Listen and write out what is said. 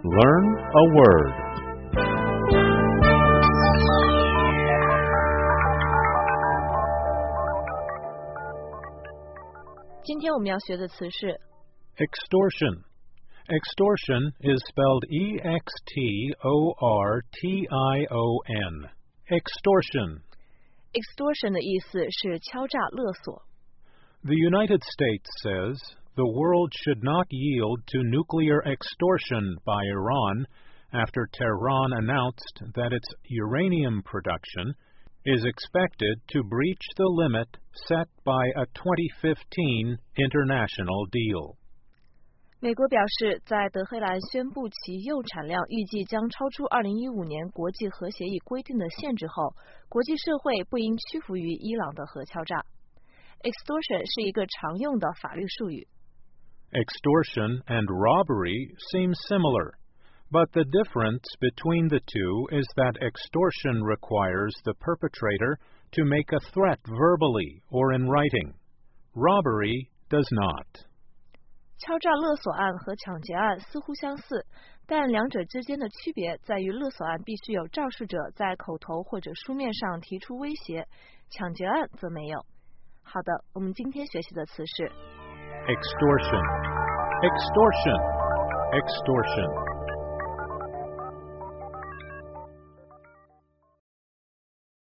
Learn a word. 今天我们要学的词是 Extortion. Extortion is spelled E-X-T-O-R-T-I-O-N. Extortion. extortion 的意思是敲诈勒索。 The United States says the world should not yield to nuclear extortion by Iran after Tehran announced that its uranium production is expected to breach the limit set by a 2015 international deal. 美国表示，在德黑兰宣布其铀产量预计将超出2015年国际核协议规定的限制后，国际社会不应屈服于伊朗的核敲诈。Extortion 是一个常用的法律术语。 Extortion and robbery seem similar, but the difference between the two is that extortion requires the perpetrator to make a threat verbally or in writing. Robbery does not. 敲诈勒索案和抢劫案似乎相似，但两者之间的区别在于勒索案必须有肇事者在口头或者书面上提出威胁，抢劫案则没有。好的，我们今天学习的词是 Extortion. Extortion. Extortion.